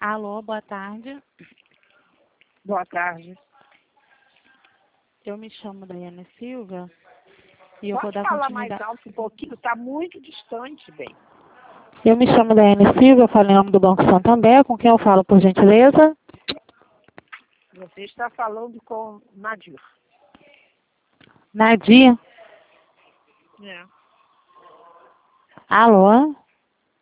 Alô, boa tarde. Boa tarde. Eu me chamo Daiane Silva e eu vou Pode dar falar mais continuidade. alto um pouquinho? Está muito distante, bem. Eu me chamo Daiane Silva, eu falo em nome do Banco Santander. Com quem eu falo, por gentileza? Você está falando com Nadir. Nadia. É. Alô?